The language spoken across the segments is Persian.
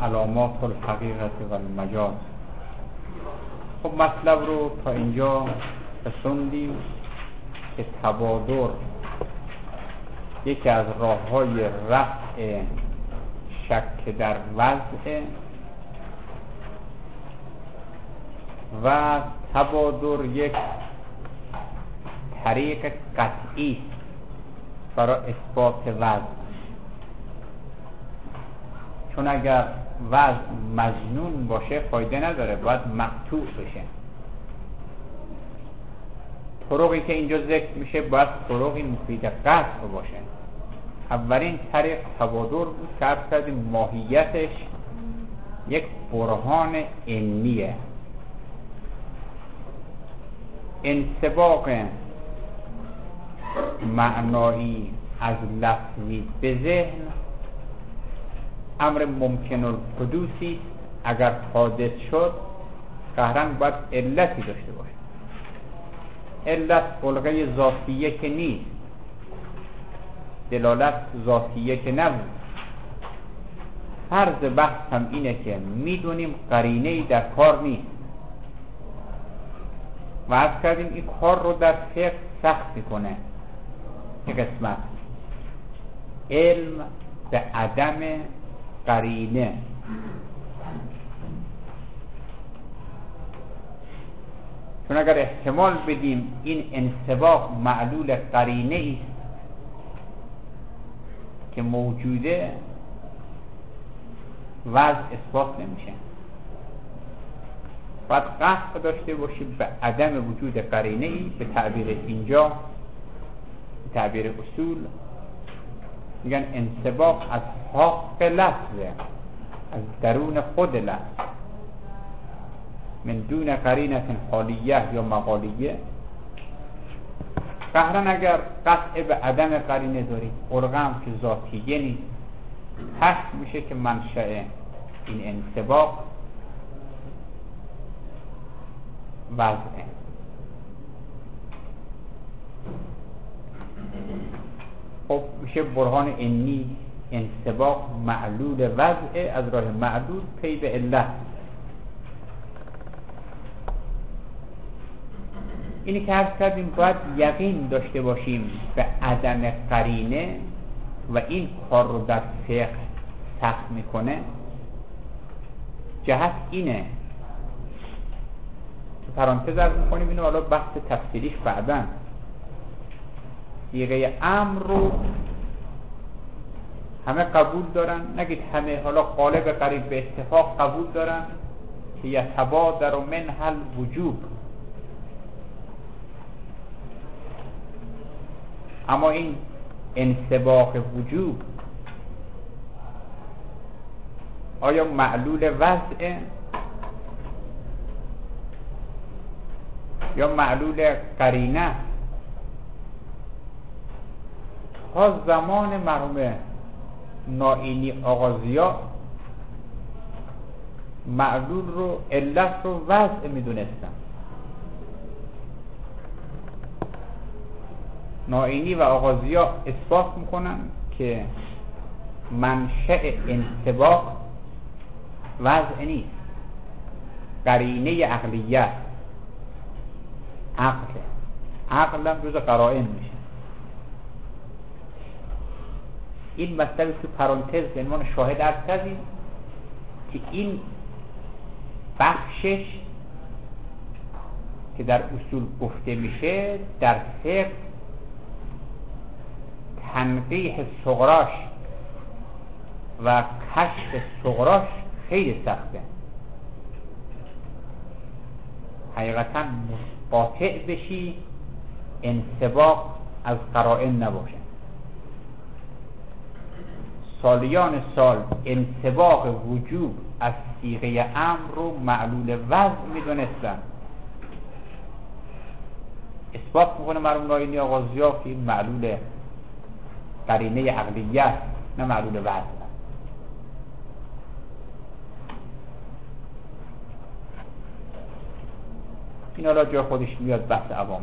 علامات الحقیقت و المجاز. خب مطلب رو تا اینجا رسوندیم که تبادر یکی از راه‌های رفع شک در وضع و تبادر یک طریق قطعی برای اثبات وضع، چون اگر وضع مظنون باشه فایده نداره، باید مقطوع بشه. طرقی که اینجا ذکر میشه باید طرقی مفید قطع باشه. اولین طریق تبادر بود که عرض کردیم ماهیتش یک برهان علمیه، انطباق معنایی از لفظی به ذهن امر ممکن الحدوثی، اگر حادث شد قهرن باید علتی داشته باشه. علت خلقه ذاتیه که نیست، دلالت ذاتیه که نبود. فرض بحث هم اینه که میدونیم قرینه‌ای در کار نیست و عرض کردیم این کار رو در فقه سخت میکنه. یک قسمت علم به عدم قرینه، چون اگر احتمال بدیم این انطباق معلول قرینه است که موجوده، وضع اثبات نمیشه. باید قطع داشته باشیم به عدم وجود قرینه ای. به تعبیر اینجا، به تعبیر اصول میگن انطباق از حق لفظه، از درون خود لفظ، من دون قرینه حالیه یا مقالیه. قهرن اگر قطع به عدم قرینه داریم، ارقام که ذاتیه نیست، حس میشه که منشأ این انطباق وضعه. خب میشه برهان عنی، انطباق معلول وضعه، از راه معلول پی به علت. اینی که عرض کردیم باید یقین داشته باشیم به عدم قرینه و این کار رو در فقه سخت میکنه. جهت اینه که پرانتز عرض میکنیم اینو، حالا بحث تفصیلیش بعداً. صیغه امر رو همه قبول دارن، نگید همه، حالا غالب قریب به اتفاق قبول دارن که یتبادر منها الوجوب. اما این انطباق وجوب آیا معلول وضعه یا معلول قرینه؟ تا زمان مرحوم نائینی آغازیا معلول رو، علت رو وضع میدونستن. نائینی و آغازیا اثبات میکنن که منشأ انطباق وضع نیست، قرینه عقلیت، عقل هم جز قرائن میشه. این مطلب تو پرانتز به عنوان شاهد عرض کردیم که این بخشش که در اصول گفته میشه در فقه تنقیح صغراش و کشف صغراش خیلی سخته. حقیقتا قاطع بشی انطباق از قرائن نباشه. سالیان سال انطباق وجوب از صیغه امر رو معلول وضع میدونستن. اثبات میکنه مرحوم نائینی آغازیا که این معلول قرینه عقلیت، نه معلول وضع. این حالا جا خودش میاد بحث عوامه.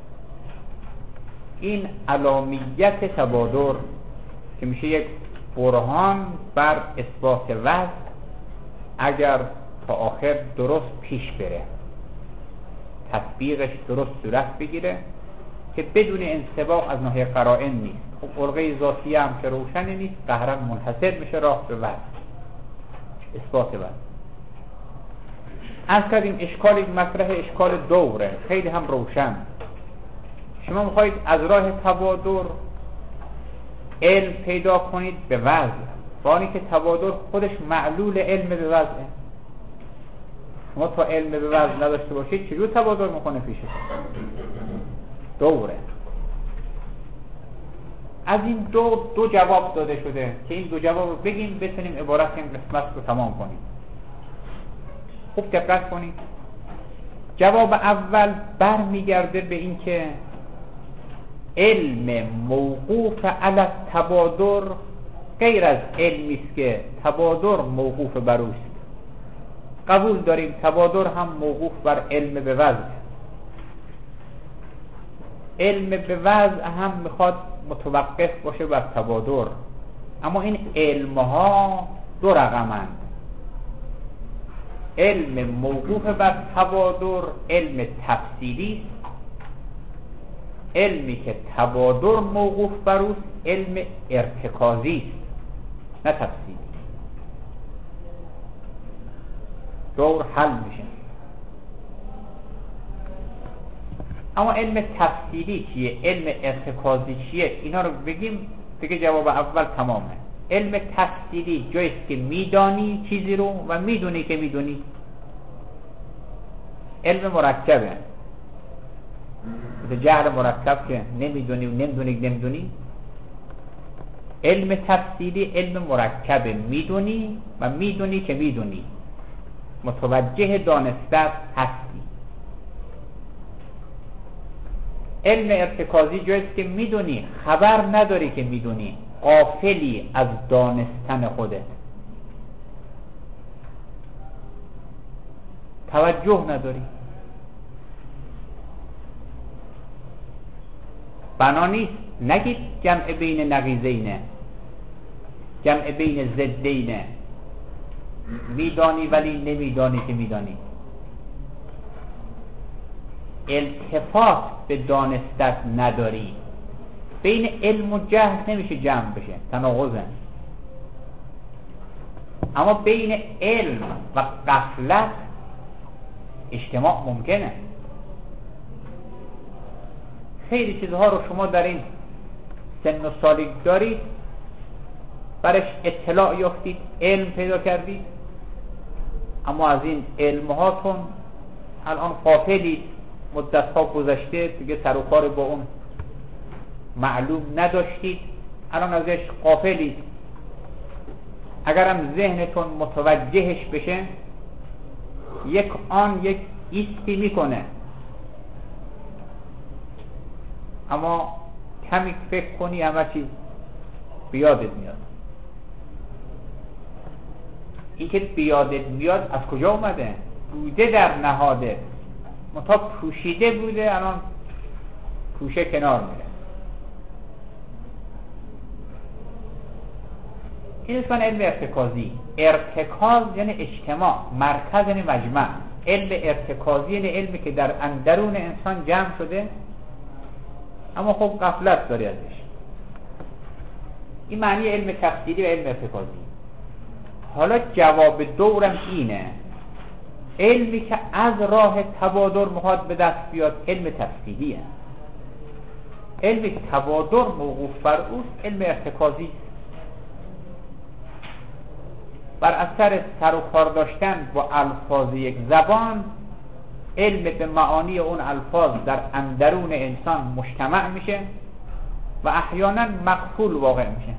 این علامیت تبادر که میشه یک برهان بر اثبات وضع اگر تا آخر درست پیش بره، تطبیقش درست صورت بگیره که بدون انسباق از ناحیه قرائن نیست. خب علقه ذاتیه هم که روشنی نیست، قهرا منحصر میشه راه به وزن، اثبات وزن. عرض کردیم اشکال یک مطرح اشکال دوره، خیلی هم روشن. شما میخواید از راه تبادر علم پیدا کنید به وزن، بانی که تبادر خودش معلول علم به وزنه. شما تا علم به وزن نداشته باشید چجور تبادر میکنه پیشتون؟ دوره. از این دو جواب داده شده که این دو جواب رو بگیم بتونیم عبارت این قسمت رو تمام کنیم. خوب دقت کنید. جواب اول برمیگرده به این که علم موقوف علی التبادر غیر از علمی است که تبادر موقوف بر اوست. قبول داریم تبادر هم موقوف بر علم به وضع. علم به وضع هم میخواد متوقف باشه بر تبادر، اما این علمها دو رقمند. علم موقوف بر تبادر علم تفصیلی، علمی که تبادر موقوف بر اوست علم ارتکازی است، نه تفصیلی. دور حل میشه. اما علم تفصیلی چیه؟ علم ارتکازی چیه؟ اینا رو بگیم دیگه جواب اول تمامه. علم تفصیلی جاییست که میدانی چیزی رو و میدونی که میدونی. علم مرکبه، مثل جهل مرکب که نمیدونی و نمیدونی. علم تفصیلی علم مرکبه، میدونی و میدونی که میدونی، متوجه دانسته هستی. علم ارتکازی جاییست که میدونی خبر نداری که میدونی، غافلی از دانستن خودت، توجه نداری. بنا نیست نگید جمع بین نقیضینه، جمع بین ضدینه، میدانی ولی نمیدانی که میدانی. التفات به دانستت نداری. بین علم و جهل نمیشه جمع بشه، تناقضه. اما بین علم و غفلت اجتماع ممکنه. خیلی چیزها رو شما در این سن و سالی دارید، برش اطلاع یافتید، علم پیدا کردید، اما از این علمهاتون الان غافلید. مدت ها گذشته دیگه سر و کار با اون معلوم نداشتید، الان ازش غافلید. اگرم ذهنتون متوجهش بشه، یک ایستی میکنه، اما کمی فکر کنی همه چیز بیادت میاد. این که بیادت میاد از کجا اومده؟ بوده در نهاده، متا پوشیده بوده، الان پوشه کنار میره. این اسمن علم ارتکازی. ارتکاز یعنی اجتماع، مرکز یعنی مجمع. علم ارتکازی یعنی علمی که در اندرون انسان جمع شده، اما خب غفلت داری ازش. این معنی علم تفصیلی و علم ارتکازی. حالا جواب دورم اینه، علمی که از راه تبادر میخواد به دست بیاد علم تفصیلیه. علم تبادر موقوف بر اوست علم ارتکازی. بر اثر سر و کار داشتن با الفاظ یک زبان، علم به معانی اون الفاظ در اندرون انسان مجتمع میشه و احیانا مقفول واقع میشه.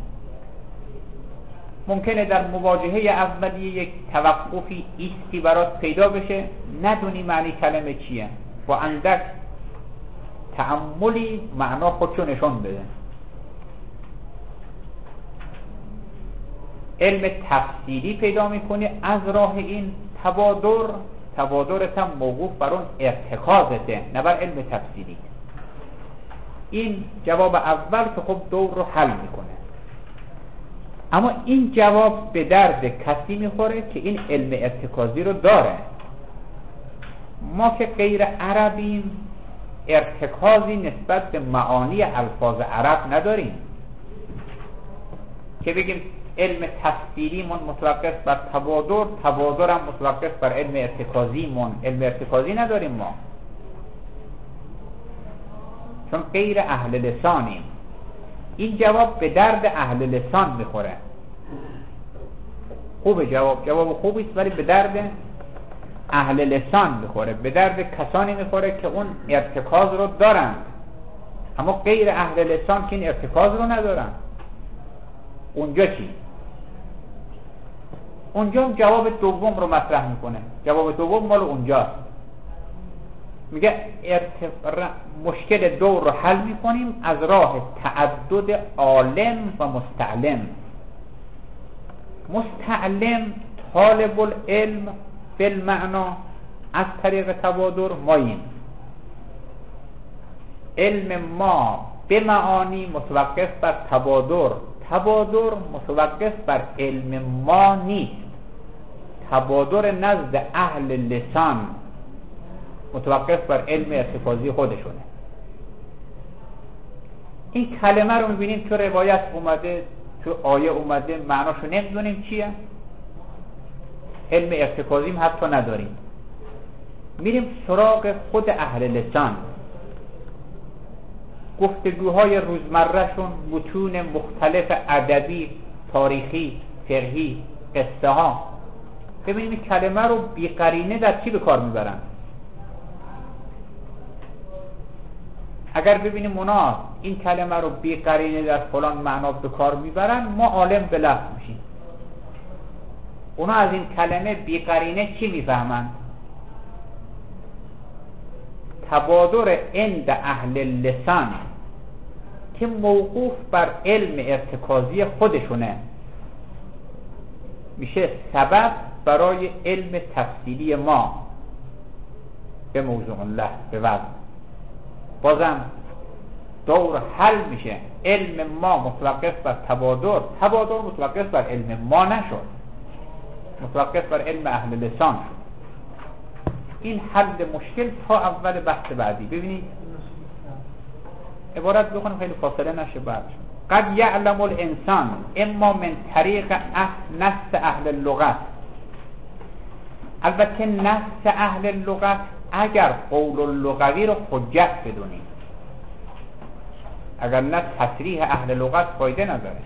ممکنه در مواجهه اولیه یک توقفی ایستی برات پیدا بشه، ندونی معنی کلمه چیه، با اندک تأملی معنا خودشو نشون بده. علم تفصیلی پیدا میکنی از راه این تبادرت هم موقوف بر اون ارتکازته، نه بر علم تفصیلی. این جواب اول که خب دور رو حل میکنه. اما این جواب به درد کسی میخوره که این علم ارتکازی رو داره. ما که غیر عربیم ارتکازی نسبت به معانی الفاظ عرب نداریم که بگیم علم تفسیری من متوقف بر تبادر، تبادر هم متوقف بر علم ارتکازی من. علم ارتکازی نداریم ما، چون غیر اهل لسانیم. این جواب به درد اهل لسان میخوره. خوبه، جواب خوبی است، ولی به درد اهل لسان میخوره، به درد کسانی میخوره که اون ارتکاز رو دارند. اما غیر اهل لسان که این ارتکاز رو ندارن، اونجا چی؟ اونجا جواب دوم رو مطرح میکنه. جواب دوم مال اونجاست. میگه مشکل دور رو حل میکنیم از راه تعدد عالم و مستعلم. مستعلم طالب العلم بالمعنا از طریق تبادر ماییم. علم ما به معانی متوقف بر تبادر، تبادر متوقف بر علم ما نیست. تبادر نزد اهل لسان متوقف بر علم ارتکازی خودشونه. این کلمه رو میبینیم تو روایت اومده، تو آیه اومده، معناشو نمیدونیم چیه. علم ارتکازیم حتی نداریم. میریم سراغ خود اهل لسان، گفتگوهای روزمرهشون، متون مختلف ادبی، تاریخی، فقهی، قصه ها. ببینیم این کلمه رو بی قرینه در چی به کار میبرن. اگر ببینیم اونا این کلمه رو بی قرینه در فلان معنا به کار میبرن، ما عالم به لفظ میشیم. اونا از این کلمه بی قرینه چی میفهمن؟ تبادر عند اهل لسان که موقوف بر علم ارتکازی خودشونه میشه سبب برای علم تفصیلی ما به موضوع الله، به وضع. بازم دور حل میشه. علم ما متوقف بر تبادر، تبادر متوقف بر علم ما نشد، متوقف بر علم اهل لسان شد. این حل مشکل تا اول بحث بعدی. ببینید عبارت بخونیم خیلی فاصله نشه بعد. قد یعلم الانسان اما من طریق نص اهل اللغت. البته نص اهل اللغت اگر قول اللغوی رو حجت بدونیم، اگر نه تصریح اهل لغت فایده نداره.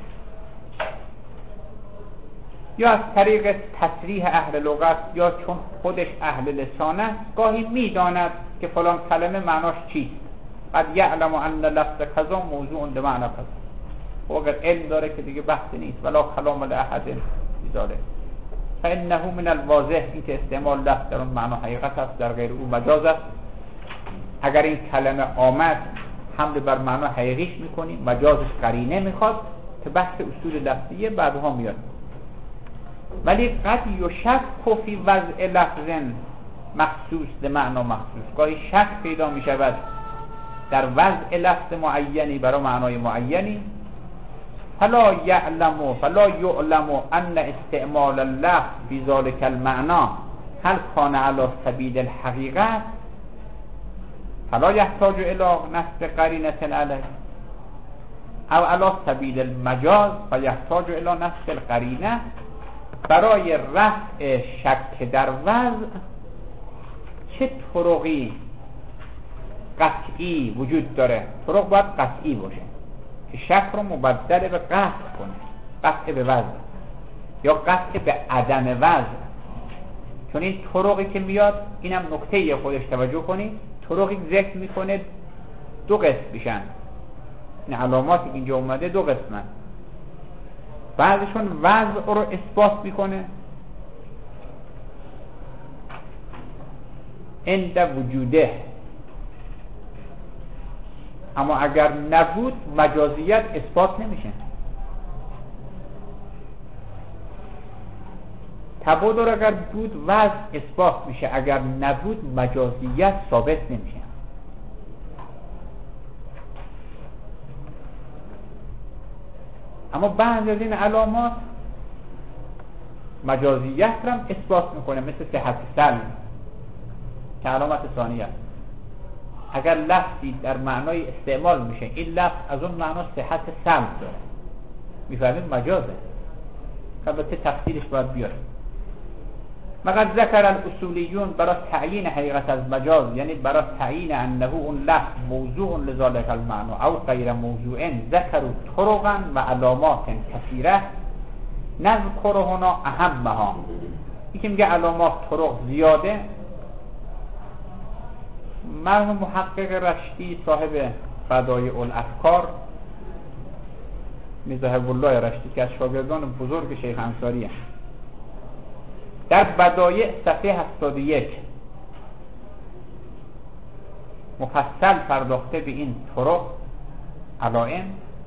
یا از طریق تصریح اهل لغت، یا چون خودش اهل لسان است گاهی میداند که فلان کلمه معناش چیست. قد یعلم ان لفظ کذا موضوع به معنی کذا. و اگر علم داره که دیگه بحث نیست. ولا کلام لاحد بذاره فانه من الواضح، این که استعمال لفظ در اون معنا حقیقت است، در غیر او مجاز است. اگر این کلمه آمد حمل بر معنا حقیقیش میکنیم، مجازش قرینه میخواد که بحث اصول لفظیه بعدها میاد. ولی قد یشک فی وضع لفظ مخصوص لمعنا مخصوص. گاهی شک پیدا میشود در وضع لفظ معینی برای معنای معینی. فلا یعلم ان استعمال اللفظ فی ذلک المعنى هل کان علی سبیل الحقیقت فلا یحتاج الی نصب قرینه علیه او علی سبیل المجاز فیحتاج الی نصب القرینه. برای رفع شک در وضع چه طرقی قطعی وجود داره؟ طرق باید قطعی باشه که شک رو مبدل به قطع کنه، قطع به وضع یا قطع به عدم وضع. چون این طرقی که میاد، اینم نکته خودش توجه کنید، طرقی ذکر میکنه دو قسم میشن. این علاماتی که اینجا اومده دو قسمن. بعضشون وضع رو اثبات میکنه عند وجوده، اما اگر نبود مجازیت اثبات نمیشه. تبادر اگر بود وضع اثبات میشه، اگر نبود مجازیت ثابت نمیشه. اما بعضی از این علامات مجازیت را هم اثبات میکنه، مثل صحت سلم که علامت ثانیه است. اگر لفظی در معنای استعمال میشه، این لفظ از اون معنا صحت سلم داره، میفهمیم مجازه. البته تفصیلش باید بیاد. مگر ذکر الاصولیون برای تعیین حقیقت از مجاز، یعنی برای تعیین انه اون لفظ موضوع لذالک المعنى او غیر موضوع، ذکروا طرقا و علامات کثیره نذکر هنا اهمها. یکی میگه علامات طرق زیاده. مرحوم محقق رشتی صاحب بدایع الافکار میرزا حبیب الله رشتی که از شاگردان بزرگ شیخ انصاریه، در بدایع صفحه 71 مفصل پرداخته به این طرق علائم.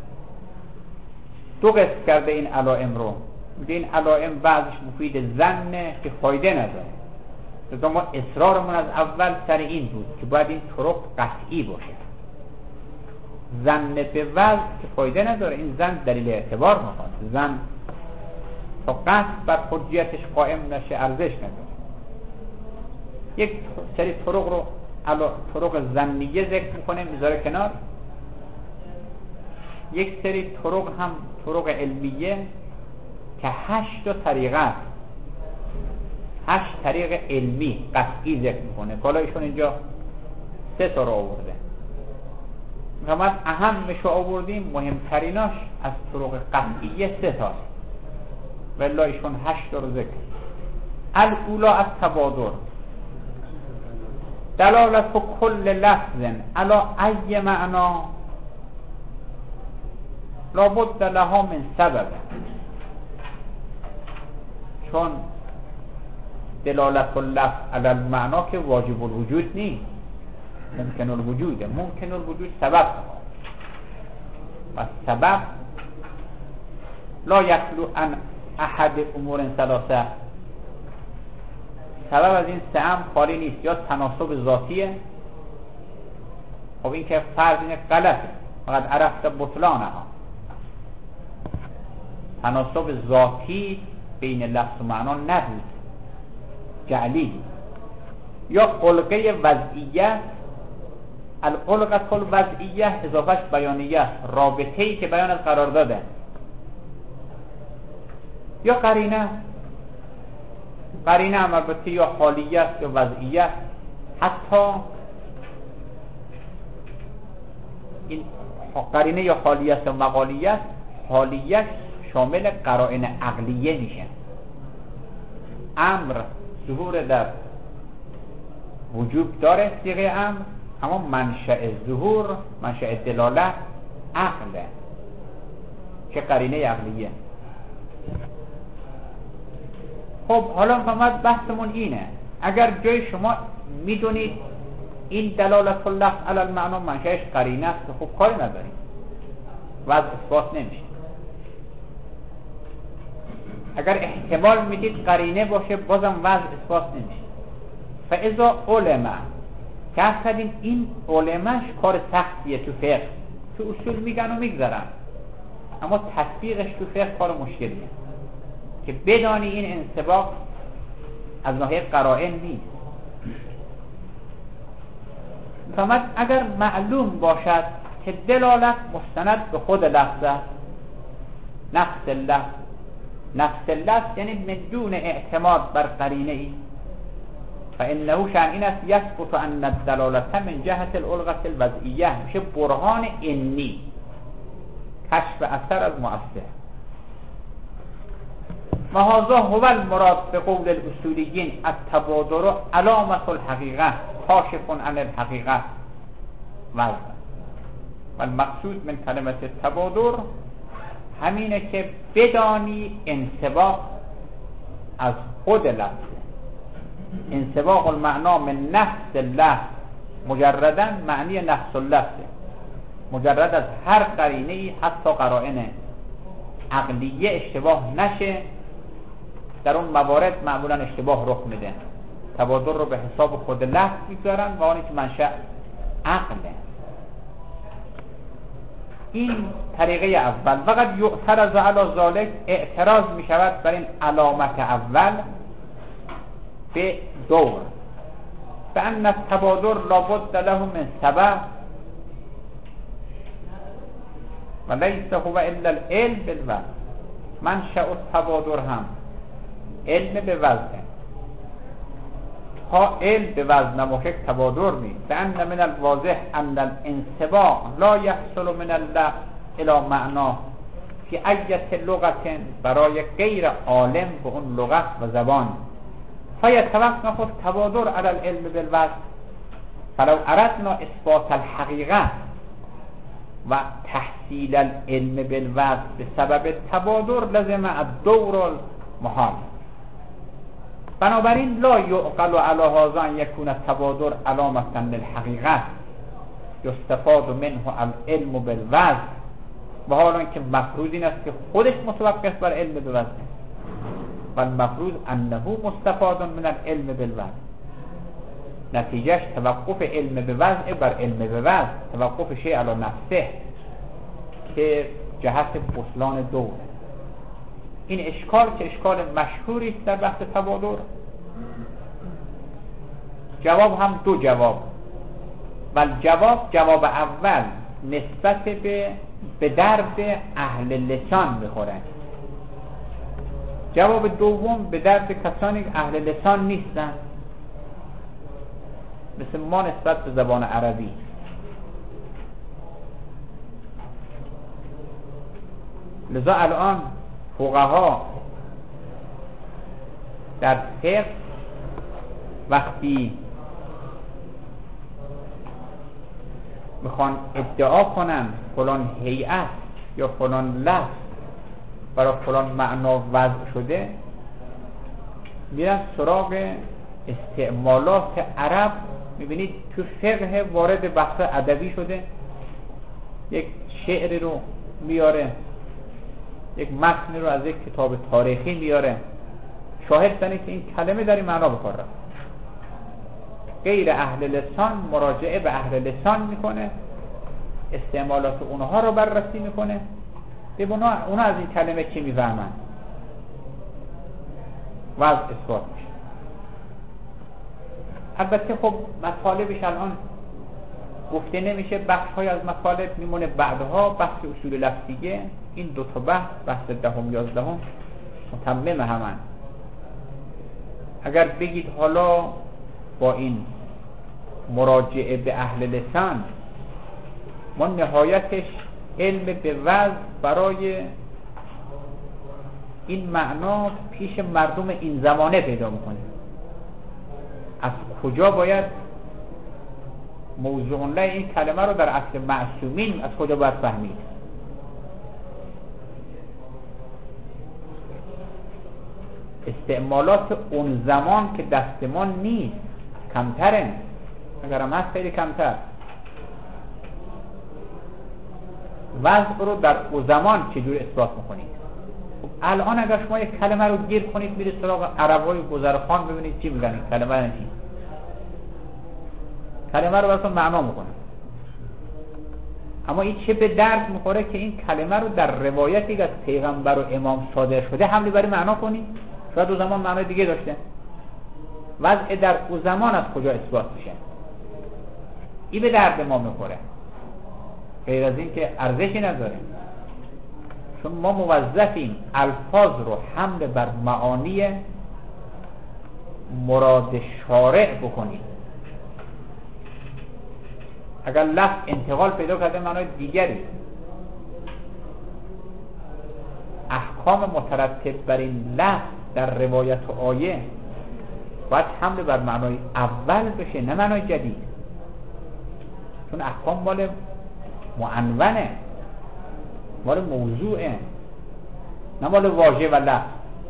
دو قسم کرده این علائم رو. میگه این علائم بعضش مفید ظنه که فایده نداره، لذا ما اصرارمون از اول سر این بود که باید این طرق قطعی باشه. ظن به وضع که فایده نداره، این ظن دلیل اعتبار میخواد. ظن تا قصد بر حجیتش قائم نشه ارزش نداره. یک سری طرق رو طرق ظنیه ذکر میکنه، میذاره کنار. یک سری طرق هم طرق علمیه که 8 طریقه است، 8 طریق علمی قطعی ذکر میکنه. حالا ایشون اینجا 3 تا رو آورده، ما اهمش رو آوردیم، مهمتریناش از طرق قطعیه 3 تاست، ولی ایشون 8 تا رو ذکر. الاولا از تبادر، دلالت کل لفظ علی ای معنا لابد لها من سبب. چون دلالت اللفظ علی المعنا که واجب الوجود نیست، ممکن الوجوده. ممکن الوجود سبب و سبب لا یخلو عن احد امور ثلاثه. سبب از این 3 خالی نیست، یا تناسب ذاتیه. خب این که فرض اینه غلطه، فقط عرفت بطلانها. تناسب ذاتی بین لفظ و معنا نبود، جعلی. یا خلقه وضعیه، الخلقه الوضعیه اضافهش بیانیه، رابطه‌ای که بیان از قرار داده. یا قرینه هم البته یا حالیه یا وضعیه. حتی این قرینه یا حالیه یا مقالیه، حالیه شامل قرائن عقلیه میشه. امر ظهور در وجوب داره صیغه امر، اما منشأ ظهور، منشأ دلالت عقله که قرینه عقلیه. خب حالا فقط بحثمون اینه، اگر جای شما میدونید این دلالت اللفظ علی المعنا منشأش قرینه است، خب کاری نداریم، وضع اثبات نمیشه. اگر احتمال میدید قرینه باشه، بازم وضع اثبات نمیشه. فاذا علم که اصلا این علمش کار سختیه تو فقه، تو اصول میگن و میگذارن، اما تطبیقش تو فقه کار مشکلیه که بدانی این انسباق از ناحیه قرائن نیست. فقط اگر معلوم باشد که دلالت مستند به خود لفظ، نفس اللفظ یعنی بدون اعتماد بر قرینه ای، فانه شأن این است یثبت ان الدلالت من جهت الالغه الوضعیه، میشه برهان انی، کشف اثر از مؤثر. و هذا هو المراد بقول الاصولیین التبادر علامت الحقیقه کاشف عن الحقیقه. و المقصود من کلمه التبادر همینه که بدانی انسباق از خود لفظ، انسباق المعنا من نفس اللفظ مجردا معنی نفس اللفظ، مجرد از هر قرینه‌ای حتی قرائن عقلیه اشتباه نشه. در اون موارد معمولا اشتباه رخ میده، تبادر رو به حساب خود لفظ میگذارن و آنی که منشأ عقله. این طریقه اول. فقط یعترض علی ذلک، اعتراض می شود بر این علامت اول به دور، به ان التبادر لابد له من سبب و لیس هو الا العلم بالوزن. منشأ التبادر هم علم به وزن، تا علم به وزن نباشه تبادر نیست. لأن من الواضح ان الانسباق لا يحصل من اللفظ الى معناه فی ایت لغت، برای غیر عالم به اون لغت و زبان. فیتوقف التبادر علی العلم بالوزن. فلو اردنا اثبات الحقیقه و تحصیل العلم بالوزن بسبب التبادر لزم الدور المحال. بنابراین لا یعقل علی هذا ان یکون التبادر علامة للحقیقه یستفاد منه العلم بالوزن، و حالا اینکه مفروض این است که خودش متوقف بر علم بالوزن و المفروض انه مستفاد من العلم بالوزن. نتیجهش توقف علم به وضع بر علم به وضع، توقف شیء علی نفسه که جهت بطلان دور. این اشکال که اشکال مشهوری است در بحث تبادر. جواب هم دو جواب، و جواب اول نسبت به درد اهل لسان بخوره، جواب دوم به درد کسانی که اهل لسان نیستن، مثل ما نسبت به زبان عربی. لذا الان فقها در فقه وقتی میخوان ادعا کنن فلان هیئت یا فلان لفظ برای فلان معنا وضع شده، میرن سراغ استعمالات عرب. میبینید تو فقه وارد بحث ادبی شده، یک شعر رو میاره، یک متن رو از یک کتاب تاریخی میاره، شاهد بنید که این کلمه در این معنا بکار رفت. غیر اهل لسان مراجعه به اهل لسان میکنه، استعمالات اونها رو بررسی میکنه، ببینه اونا از این کلمه چی میفهمن، وضع اثبات میشه. البته خب مطالبش الان گفته نمیشه، بخش های از مطالب میمونه بعدها. بحث اصول لفظیه، این دو تا بحث 10 و 11 متمم همن. اگر بگید حالا با این مراجعه به اهل لسان ما نهایتش علم به وضع برای این معنا پیش مردم این زمانه پیدا میکنیم، از کجا باید موضوع الله این کلمه رو در اصل معصومین از کجا باید فهمید؟ استعمالات اون زمان که دست ما نیست، کمتره، اگر هم هست خیلی کمتر. وضع رو در اون زمان چجور اثبات میکنید؟ الان اگر شما یک کلمه رو گیر کنید میرید سراغ عربای گذرخان ببینید چی میگن، کلمه چی؟ کلمه رو براتون معنا میکنه، اما این چه به درد میخوره که این کلمه رو در روایتی که از پیغمبر و امام صادر شده حملی برای معنا کنید؟ شاید او زمان معنای دیگه داشته. وضع در او زمان از کجا اثبات میشه؟ این به درد ما میخوره، غیر از این که ارزشی نداره. چون ما موظفیم الفاظ رو حمل بر معانی مراد شارع بکنیم. اگر لفظ انتقال پیدا کرده معنای دیگری، احکام مترتب بر این لفظ در روایت و آیه باید حمل بر معنای اول بشه، نه معنای جدید. چون احکام مال معنونه، مال موضوعه، نه مال واژه و لفظ.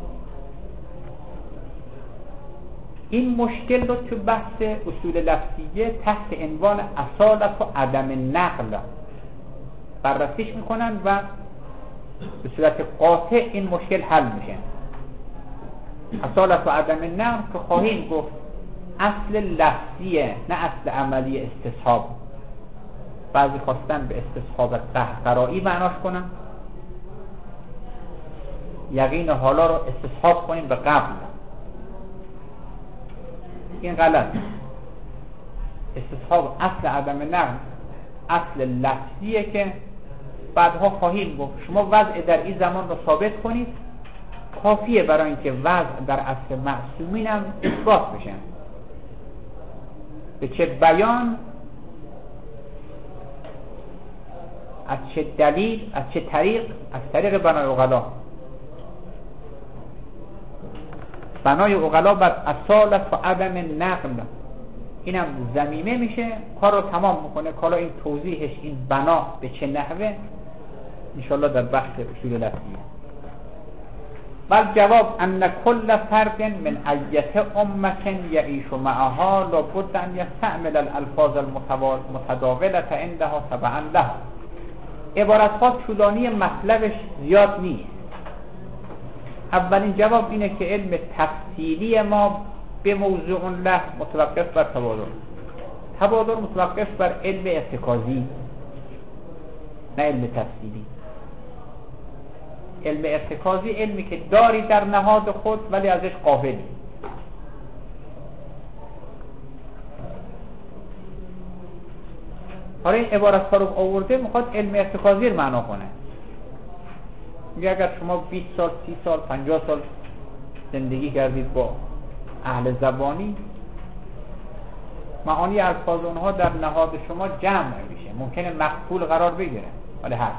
این مشکل رو تو بحث اصول لفظیه تحت عنوان اصالت و عدم نقل بررسیش میکنن و به صورت قاطع این مشکل حل میشه. اصالت و عدم نقل که خواهیم گفت اصل لفظیه، نه اصل عملی استصحاب. بعضی خواستن به استصحاب قهقرایی معناش کنن، یقین حالا رو استصحاب کنیم به قبل. این غلط. استصحاب اصل عدم نقل اصل لفظیه که بعدها خواهیم گفت. شما وضع در این زمان رو ثابت کنید، کافیه برای اینکه وضع در اصل معصومین هم اثبات بشن. به چه بیان، از چه دلیل، از چه طریق؟ از طریق بنای عقلا. بنای عقلا بر اصالت و عدم نقل، اینم ضمیمه میشه، کار رو تمام میکنه. کالا این توضیحش، این بنا به چه نحوه، انشاءالله در بحث اصول لفظیه. بل جواب ان کل فرد من ایت امت یعیش معها لابد ان یستعمل الالفاظ المتداولة عندها تبعا لها. عبارتها طولانی، مطلبش زیاد نیست. اولین جواب اینه که علم تفصیلی ما به موضوع له متوقف بر تبادر. تبادر متوقف بر علم ارتکازی، نه علم تفصیلی. علم ارتکازی علمی که داری در نهاد خود ولی ازش غافلی. حالا این عبارت ها رو آورده میخواد علم ارتکازی رو معنا کنه. میگه اگر شما 20 سال 30 سال 50 سال زندگی کردید با اهل زبانی، معانی الفاظ اونها در نهاد شما جمع میشه، ممکنه مقبول قرار بگیره ولی هست.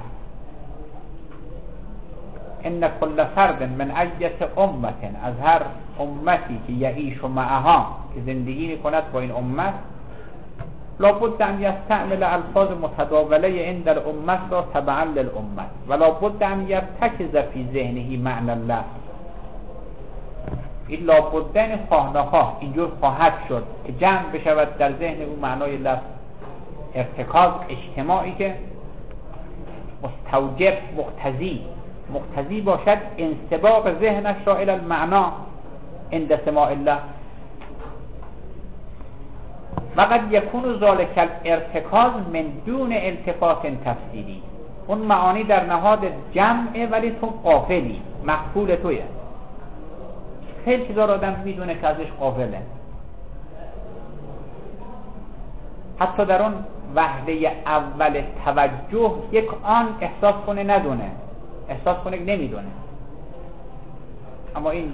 ان کل فرد من ایت امت، از هر امتی که یعیش معها، که زندگی میکند با این امت، لابد ان یستعمل الفاظ متداوله عند الامت را تبعا للامت و لابد ان یرتکز فی ذهنه معنی الله. این لابدن خواه نخواه اینجور خواهد شد که جمع بشود در ذهن او معنای لفظ. ارتکاز اجتماعی که مستوجب مقتضی باشد انسباق ذهنش را الی المعنا عند سماع الله. وقد یکون ذالک الارتکاز من دون التفات تفصیلی. اون معانی در نهاد جمعه ولی تو غافلی، مقبول تویه. خیلی چیزا را آدم میدونه که ازش غافله، حتی در اون وهله اول توجه یک آن احساس کنه ندونه، احساس کنه نمیدونه، اما این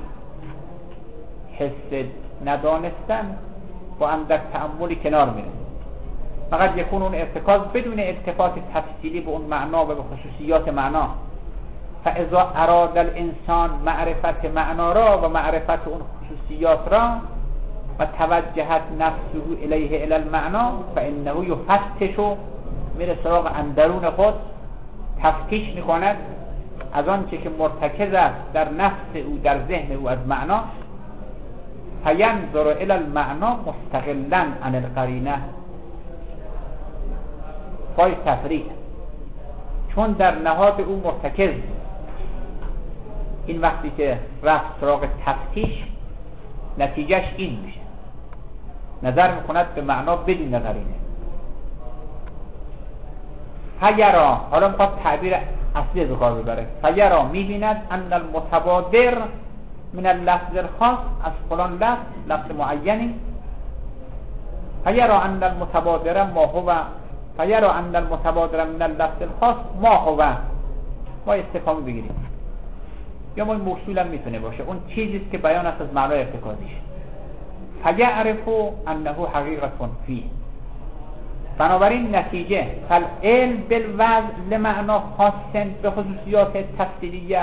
حس ندانستن با اندک تأملی کنار میره. فقط یکون اون ارتکاز بدون التفات تفصیلی به اون معنا و به خصوصیات معنا. فاذا اراد الانسان معرفت معنا را و معرفت اون خصوصیات را و توجهت نفسه الیه الی المعنا فانه یفتش، میره سراغ اندرون خود، تفتیش میکند از آنچه که مرتکز است در نفس او، در ذهن او از معنا. فینظر الی المعنا مستقلا عن القرینه. پای تفریق، چون در نهاد او مرتکز. این وقتی که رفت سراغ تفتیش نتیجهش این میشه، نظر میکند به معنا بدون قرینه. فیرا، حالا میخواد تعبیر اصلی به کار ببره، فیرا میبیند ان المتبادر من اللفظ الخاص، از فلان لفظ معینی، فیرا ان المتبادر ما هو، فیرا ان المتبادر من اللفظ الخاص ما هو. ما استفهامی بگیریم یا ما موصول هم میتونه باشه، اون چیزیست که بیان است از معنای ارتکازیش. فیعرف انه حقیقت فیه. بنابراین نتیجه فالعلم بالوضع لمعنا خاص به خصوصیات تفصیلیه،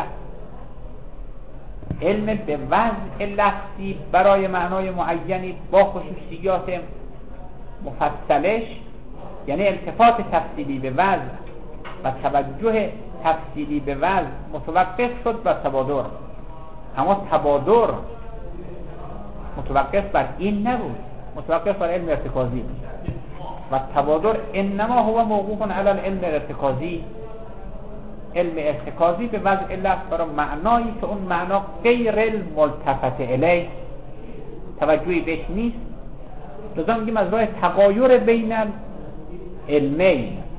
علم به وضع لفظی برای معنای معینی با خصوصیات مفصلش، یعنی التفات تفصیلی به وضع و توجه تفصیلی به وضع متوقف شد بر تبادر. اما تبادر متوقف بر این نبود، متوقف بر علم ارتکازی و تبادر انما هو موقوف علی العلم الارتکازی. علم ارتکازی به وضع لفظ برای معنایی که اون معنا غیر الملتفت الیه، توجهی بهش نیست. لذا میگیم از راه تغایر بین علمین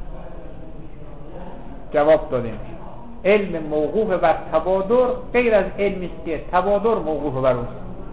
جواب دادیم علم موقوف بر تبادر غیر از علمی است که تبادر موقوف بر اوست.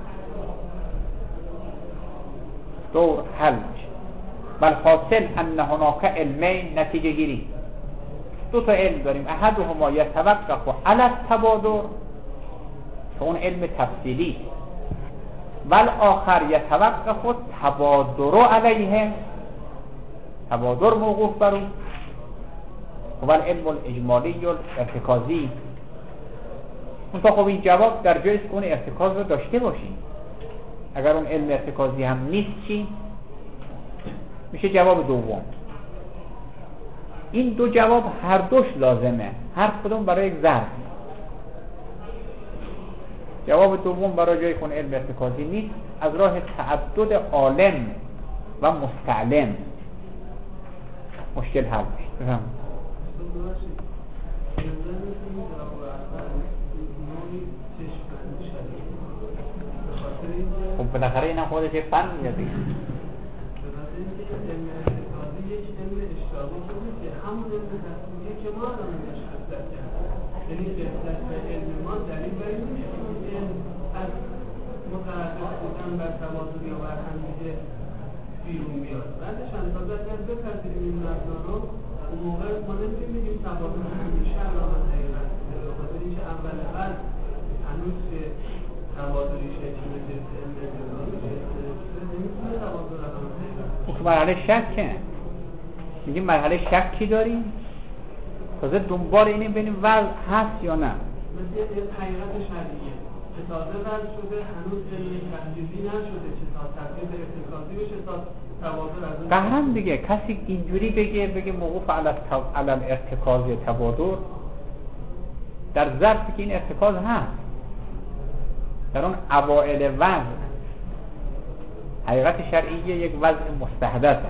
دور حل میشه. بل حاصل ان هناک علمین، نتیجه گیری، دو تا علم داریم. احدهما یتوقف علی التبادر که اون علم تفصیلی، بل آخر یتوقف تبادر علیه، تبادر موقوف بر اون، و العلم الاجمالی الارتکازی. منتها خب این جواب در جایست که اون ارتکاز رو داشته باشیم. اگر اون علم ارتکازی هم نیست چی؟ میشه جواب دوم. این دو جواب هر دوش لازمه، هر کدوم برای یک ظرف. جواب دوم برای جایی که اون علم ارتکازی نیست از راه تعدد عالم و مستعلم مشکل حل میشه. بفهم. خب بالاخره این هم خودش یک فن میگه دیگه. همون علم تفصیلی که ما الان بهش خصت کردیم، یعنی قسمت علم ما دلیل بر این میشه که از مترتب بودن بر تبادل یا بر همدیگه بیرون بیاد. بعدش اندازه اگر بپذیریم این مبنا رو، اون موقع ما نمیتونیم بگیم تبادل همیشه علامت حقیقت بوده، به خاطر اینکه اول فرض هنوز که تبادلی شکل بده علم ارتکازی شکل بده نمیتونه تبادل علامت حقیقت بشه. مرحله شکه، میگیم مرحله شکی داریم، تازه دنبال اینیم ببینیم وضع هست یا نه. مثل حقیقت شرعیه که تازه وضع شده، هنوز علم تحلیلی نشده که تا تبدیل به ارتکازی بشه، تا تبادل از اون قهرم دیگه. کسی اینجوری بگه موقوف علی الارتکازی تبادل در ظرفی که این ارتکاز هست، در اون اوائل وضع حقیقت شرعیه یک وضع مستحدثه.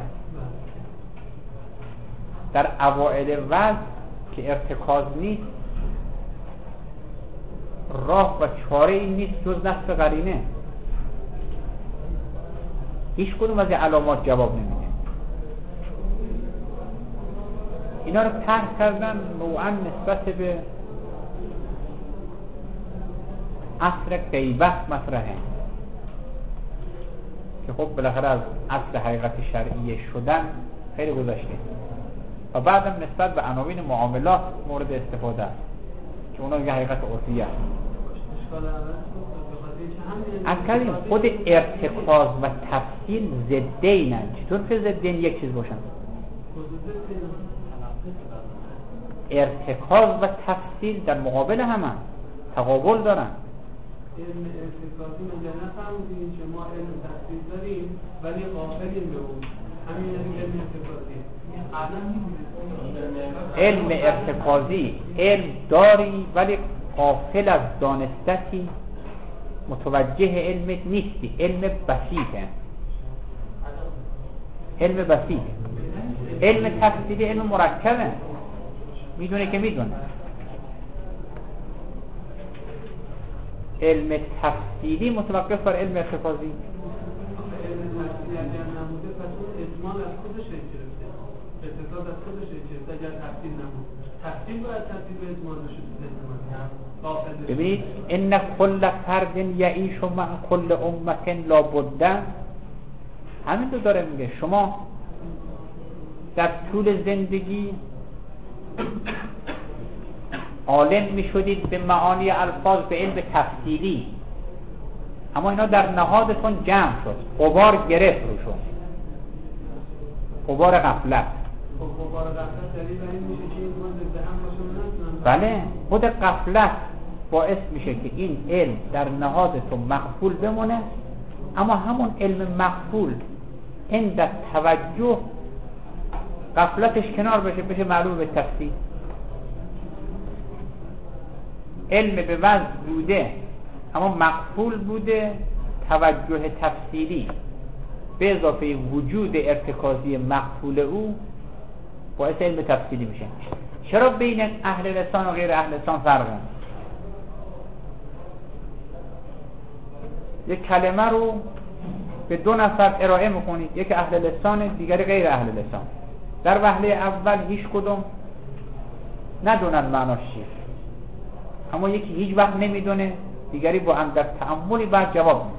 در اوائل وضع که ارتکاز نیست، راه و چاره این نیست جز نصب قرینه. هیچ کدوم از این علامات جواب نمیده. اینا رو طرح کردن نوعا نسبت به اصل غیبت مطرحه که خب بالاخره از اصل حقیقت شرعیه شدن خیلی گذشته و بعدم نسبت به عناوین معاملات مورد استفاده است که اونا یه حقیقت عرفی است. از کلیم خود ارتکاز و تفصیل ضدینن. چطور که ضدین یک چیز باشن؟ ارتکاز و تفصیل در مقابل همه تقابل دارن. علم ارتکازی مگه نفهمیدیم که ما علم تفصیل داریم ولی غافلیم به اون، همین یعنی علم ارتکازی. علم ارتکازی علم داری ولی غافل از دانستتی، متوجه علم نیستی. علم بسیطه، علم بسیط. علم تفصیلی علم مرکبه، میدونه که میدونه. علم تفصیلی متوقف بر علم ارتکازی. علم تفصیلی اگر نموده پس اون اجمال از خودش گرفته، ارتکاز از خودش گرفته. اگر تفصیل نمود، تفصیل باید تفصیل به اجمال بشه. ببینید ان کل فرد یعیش مع کل امت لا بد، همین رو داره میگه. شما در طول زندگی عالم میشدید به معانی الفاظ به علم تفصیلی، اما اینا در نهادتون جمع شد، غبار گرفت روشون، غبار غفلت. غبار غفلت دلیل بر این میشه که این ضد هم باشه. بله، خود غفلت باعث میشه که این علم در نهادتون مغفول بمونه، اما همون علم مغفول عند توجه غفلتش کنار بشه معلوم به تفصیل. علم به وضع بوده اما مغفول بوده، توجه تفصیلی به اضافه وجود ارتکازی مغفول او باعث علم تفصیلی میشه. چرا بین اهل لسان و غیر اهل لسان فرقه؟ یک کلمه رو به دو نفر ارائه میکنید، یک اهل لسان دیگری غیر اهل لسان. در وهله اول هیچ کدوم ندونن معناش چیه، اما یکی هیچ وقت نمیدونه، دیگری با اندر تأملی بعد جواب میده.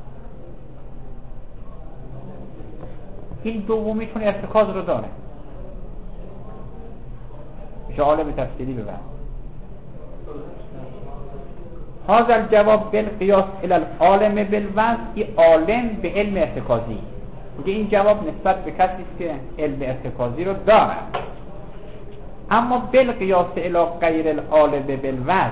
این دومیتون ارتکاز رو داره. میشه عالم تفصیلی ببرد. هذا الجواب بالقیاس الى العالم بالوضع، این عالم به علم ارتکازی. میگه این جواب نسبت به کسی است که علم ارتکازی رو داره، اما بالقیاس الى غیر العالم بالوضع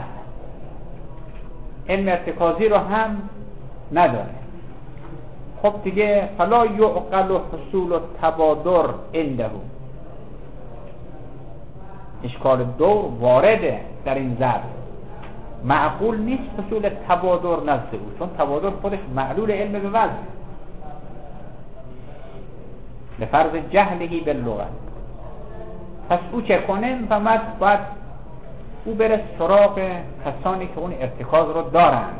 علم ارتکازی رو هم نداره. خب دیگه فلا یعقل حصول و تبادر عنده، اشکال دور وارده در این ضرب، معقول نیست حصول تبادر نزد او، چون تبادر خودش معلول علم به وضع لفرض جهلهی باللغت. پس او چه کنه؟ فمد باید او بره سراغ کسانی که اون ارتکاز رو دارند،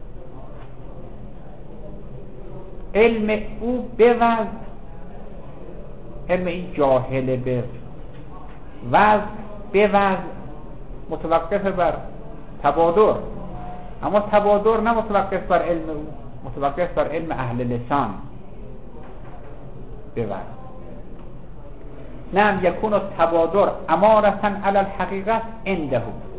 علم او به وضع، علم این جاهل به وضع، به وضع متوقف بر تبادر، اما تبادر نه متوقف بر علم او، متوقف بر علم اهل لسان به وضع. نعم یکون تبادر امارة علی الحقیقت عنده،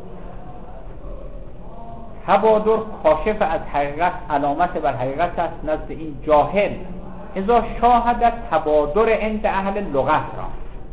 تبادر کاشف از حقیقت، علامت بر حقیقت است نزد این جاهل، اذا شاهد تبادر عند اهل لغت را.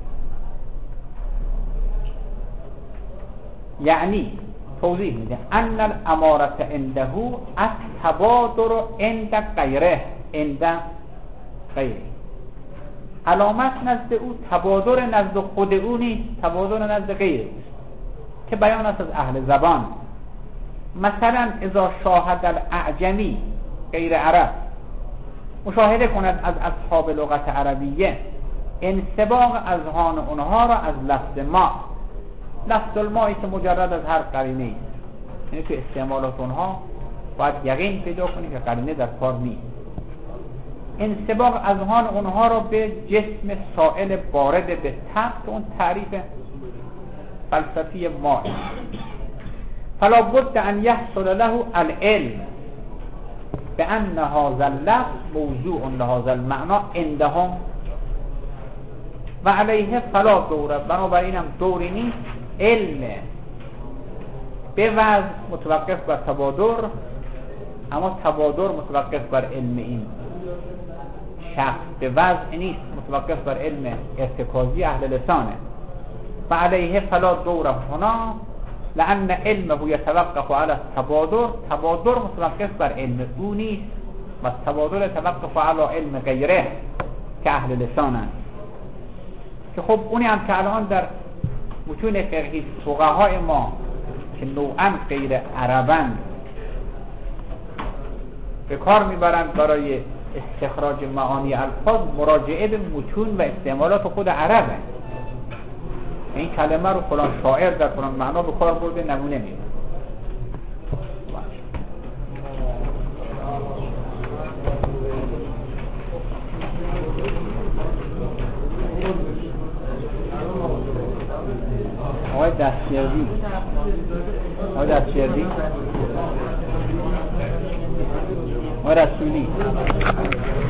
یعنی توضیح میده ان الامارة عنده از تبادر عند غیره، عند غیره، علامت نزد او تبادر نزد خود او نیست، تبادر نزد غیره که بیان است از اهل زبان. مثلا اذا شاهد الاعجمی غیر عرب، مشاهده کند از اصحاب لغت عربیه انسباق اذهان اونها را از لفظ ما، لفظ المایی که مجرد از هر قرینه است، یعنی تو استعمالات اونها باید یقین پیدا کنی که قرینه در کار نیست، انسباق اذهان اونها را به جسم سائل بارد به طبع، اون تعریف فلسفی ما. فلا بد ان يحصل له العلم بان هذا اللفظ موضوع لهذا المعنى عندهم و علیه فلا دوره، بنابراین هم دوری نیست علم به وضع متوقف بر تبادر، اما تبادر متوقف بر علم این شخص به وضع نیست، متوقف بر علم ارتکازی اهل لسانه. و علیه فلا دوره هنا لأن علمه يتوقف على التبادر، تبادر متوقف بر علم او نیست و تبادر يتوقف على علم غیره که اهل لسانند، که خب اونی هم که الان در متون فقهی فقهای ما که نوعا غیر عربند به کار میبرند برای استخراج معانی الفاظ، مراجعه به متون و استعمالات خود عربه. این کلمه رو فلان شاعر در فلان معنا به کار برده، نمونه میده. آقای دستیردی، آقای دستیردی، آقای رسولی